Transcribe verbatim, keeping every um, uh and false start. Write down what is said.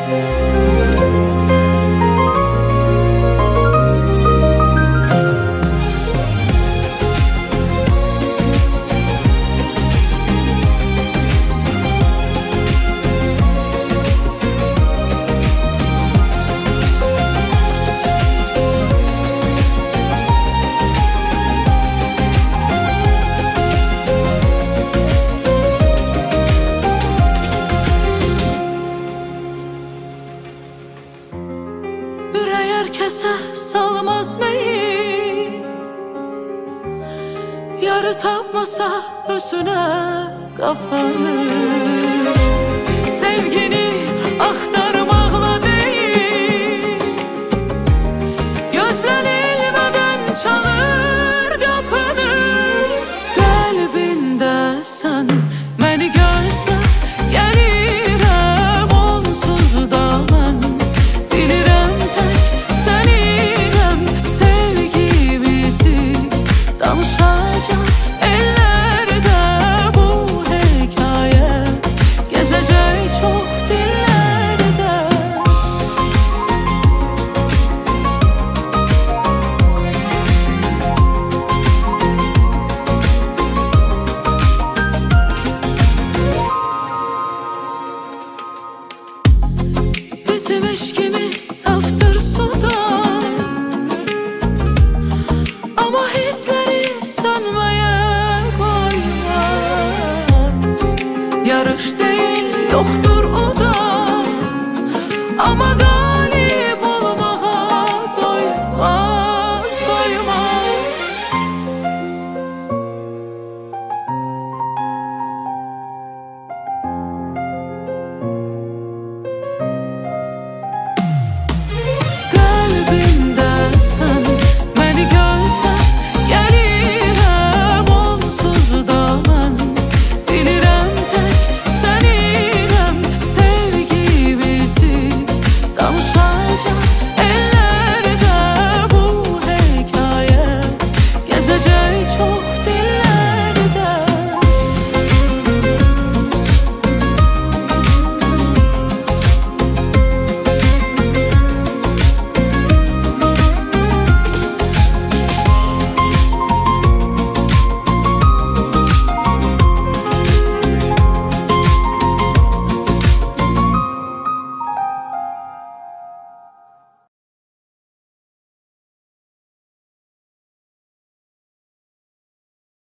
Herkese salmaz meyil, yarı tapmasa özüne kapanır. Sevgini axtarmaqla değil, gözlənilmədən çağır qapını. Qəlbində sən məni gözlə, gəlirəm onsuz da mən. Bilirəm tək səninəm, sevgimizi danışacaq ellərdə bu hekayə, gəzəcək çox dillərdə. Bizim eşkimiz saftır suda, ama hisleri sönmeye koymaz. Yarış değil, yoktur